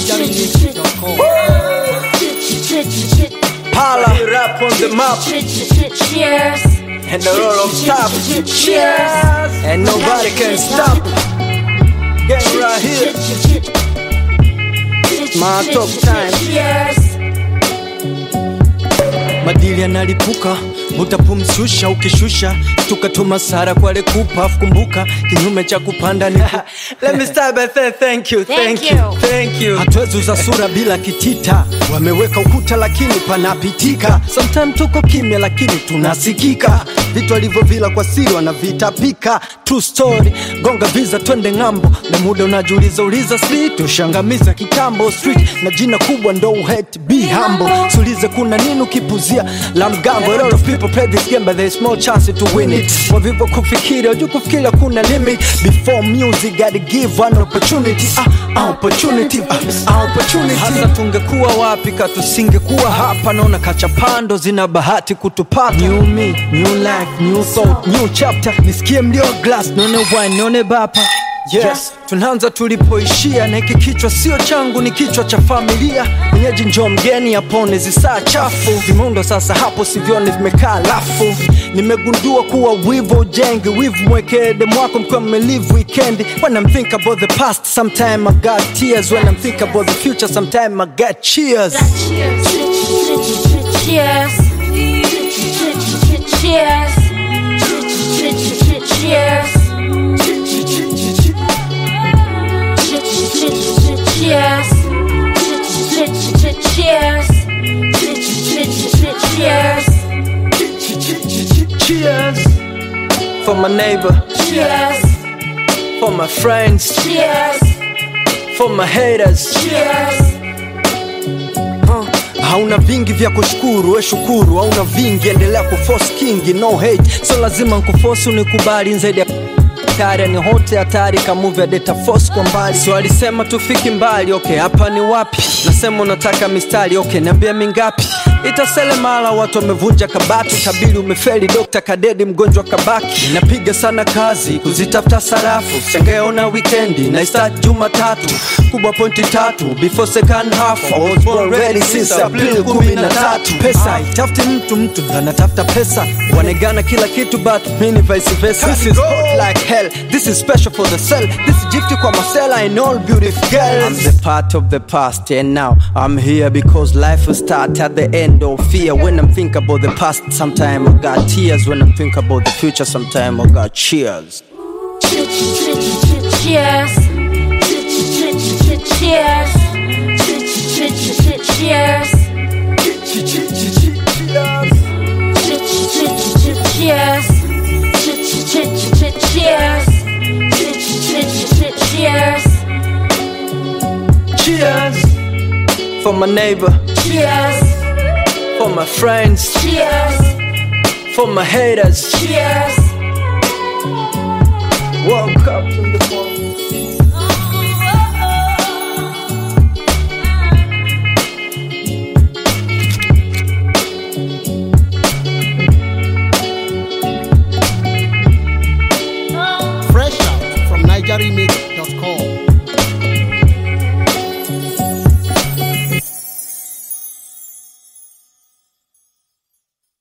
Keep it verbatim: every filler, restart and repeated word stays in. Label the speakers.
Speaker 1: Pala, rap on the map.
Speaker 2: Cheers.
Speaker 1: And the roll of top. Cheers. And nobody can stop it. Get right here. My top time. Madili yanalipuka, utapumshusha ukishusha, tukatuma sara kwa lekupa, kumbuka kinyume cha kupanda ni Let me start by saying thank you, thank,
Speaker 2: Thank
Speaker 1: you,
Speaker 2: you.
Speaker 1: thank you. Hatuwezi za sura bila kitita, wameweka ukuta lakini panapitika. Sometimes tuko kimya lakini tunasikika, vitu alivyo vila kwa siri wanavitapika. True story, gonga visa twende ngambo, na muda unajiuliza uliza street, ushangamiza kitambo street, na jina kubwa ndo hate, be humble. Sulize kuna nini ukipuzia la mgambo. A lot of people play this game but there's small chance to win it. Wavivo kufikiri, wajua kufikiri kuna limit. Before music gotta give one opportunity. Ah, opportunity, ah, opportunity. Hasa tungekuwa wapi katusingekuwa hapa. Naona kachapando zina bahati kutupata. New me, new life, new soul, new chapter. Nisikie mlio glass, none wine, none bapa. Yes, yes. Tunaanza tulipoishia, na hiki kichwa sio changu ni kichwa cha familia. Mwenyeji njoo mgeni apone zisaa chafu. Vimundo sasa hapo sivioni vimekaa lafu. Nimegundua kuwa wivu ujengi, wivu mwekede mwako mkiwa mmelive weekend. When I'm think about the past, sometime I got tears. When I'm think about the future, sometime I got cheers.
Speaker 2: Cheers. Cheers. Cheers. Cheers. Cheers.
Speaker 1: Cheers for my neighbor.
Speaker 2: Cheers.
Speaker 1: For my friends.
Speaker 2: Cheers.
Speaker 1: For my haters.
Speaker 2: Cheers.
Speaker 1: Huh. Hauna vingi vya kushukuru, we shukuru. Hauna vingi, endelea kuforce kingi, no hate. So lazima nkuforce unikubali nzaidi ya Kari ni hote hatari kamuvi ya data force kwa mbali. So alisema tufiki mbali, okay hapa ni wapi? Nasema unataka mistari, okay niambia mingapi? Itasele mala watu wamevunja kabati, tabili umefeli dokta kadedi mgonjwa kabaki. Napiga sana kazi kuzitafuta sarafu, sengeona weekendi na start jumatatu. Kubwa pointi tatu before second half. I was born ready since April kumi na tatu. Pesa itafti mtu mtu anatafuta pesa, wanegana kila kitu but mini vice versa. This is hot like hell, this is special for the cell. This is gifty kwa masela and all beautiful girls. I'm the part of the past and now I'm here because life will start at the end of fear. When I'm think about the past, sometime I got tears. When I'm think about the future, sometime I got cheers.
Speaker 2: Cheers. Cheers. Cheers. Cheers.
Speaker 1: Cheers for my neighbor.
Speaker 2: Cheers.
Speaker 1: For my friends.
Speaker 2: Cheers.
Speaker 1: For my haters.
Speaker 2: Cheers.
Speaker 1: Woke up in the morning.